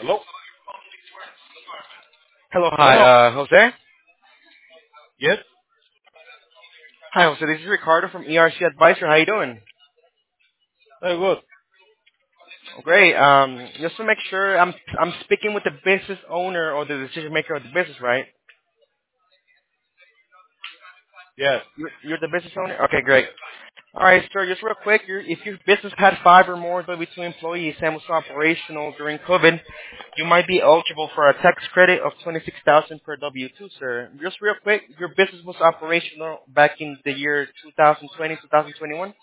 Hello? Hello, hi, Hello? Jose. Yes? Hi, Jose. This is Ricardo from ERC Advisor. How you doing? Very good. Oh, great. Just to make sure, I'm speaking with the business owner or the decision maker of the business, right? Yes. You're the business owner. Okay, great. All right, sir. Just real quick, if your business had five or more W-2 employees and was operational during COVID, you might be eligible for a tax credit of 26,000 per W-2, sir. Just real quick, your business was operational back in the year 2020, 2021.